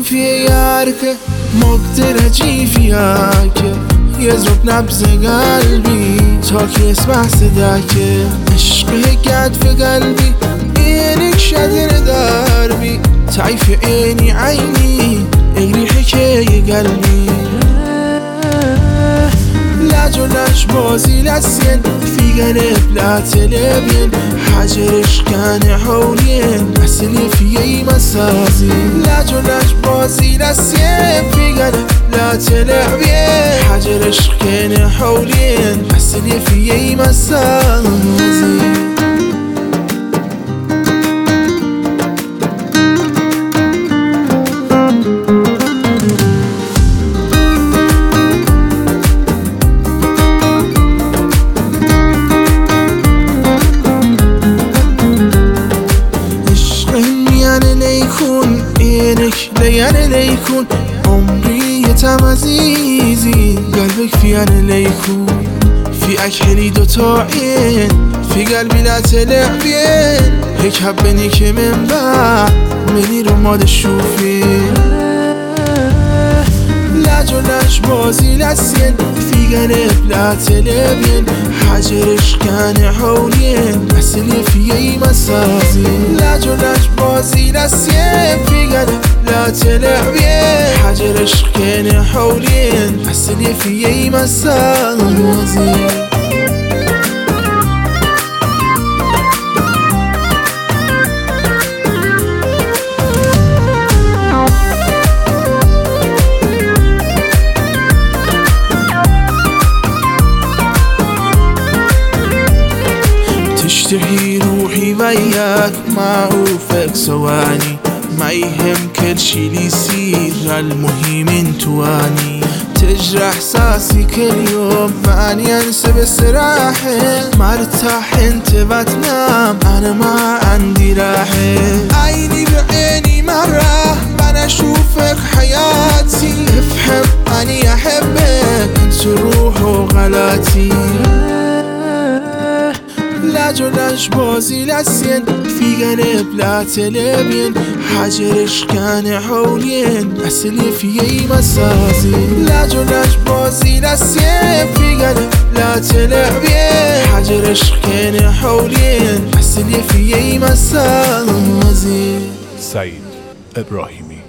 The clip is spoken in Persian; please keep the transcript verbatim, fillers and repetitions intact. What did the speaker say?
في عركة ما اقدر اجي فياك يضرب نبض قلبي تا که اسمع صداك عشقك قاعد في قلبي عينك شادر دربي تعيف عيني عيني اقري حكاية قلبي لا جلش بازي لسين في قلب لا تلبين حجرش كان حولين أسلي في أي مسازي لا جلش بازي لسين في قلب لا تلبين حجرش كان حولين أسلي في أي مسازي عينك ليالي ليكون عمري يتم عزيزي قلبك في أنا ليكون في أكحلي دوتا عين في قلبي لا تلعبين هيك حبني که من بعد مني رو ما تشوفين لا جلش بازي لسين في قلب لا تلعبين حجرش كان حولين أسلي في أي مسازي لا جلش بازي لسين في قلب لا تلعبين حجرش كان حولين أسلي في أي مسازي تشتهي روحي وياك معروفك ثواني ما يهم كل شي لي يصير المهم انتو اني تجرح احساسي كل يوم معني انسى بس راحة ما ارتاح انت بتنام انا ما عندي راحة عيني بعيني مرة انا اشوفك حياتي افهم اني احبك انت روح وغلاتي لا جلش بازي لسين في قلب لا تلبين حجرش كان حولين أسلي في أي مسازي لا جلش بازي لسين في قلب لا تلبين حجرش كان حولين أسلي في أي مسازي. سعید ابراهیمی.